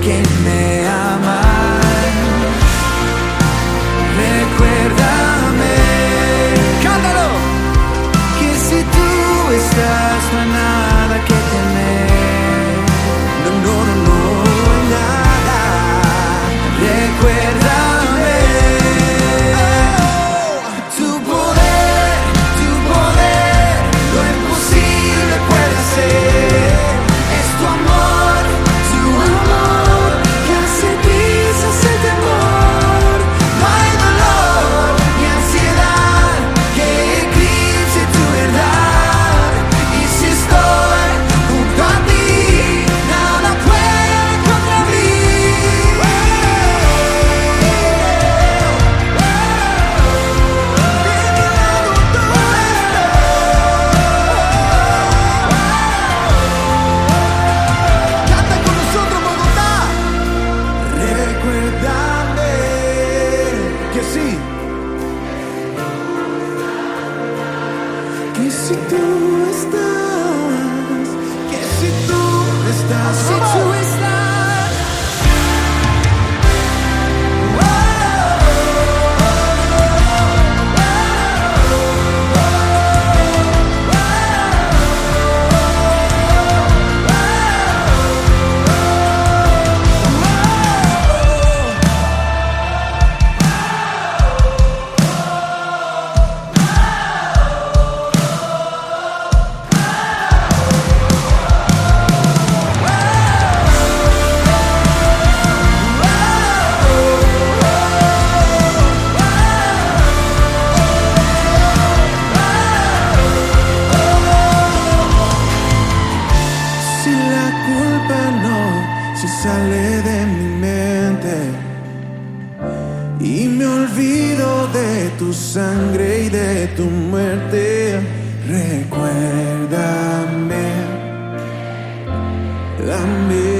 que me aman. Recuérdame, cántalo, que si tú estás no hay nada que temer. No, no, no, no hay nada. Recuérdame, tu poder, lo imposible puede ser. Es tu amor, que hace trizas el temor. No hay dolor ni ansiedad que eclipse tu verdad. Y si estoy junto a ti, nada puede contra mí. Canta con nosotros, Bogotá. Recuérdame que sí, que si tú estás, que si tú estás, si tú estás. Si la culpa no se sale de mi mente y me olvido de tu sangre y de tu muerte, recuérdame, dame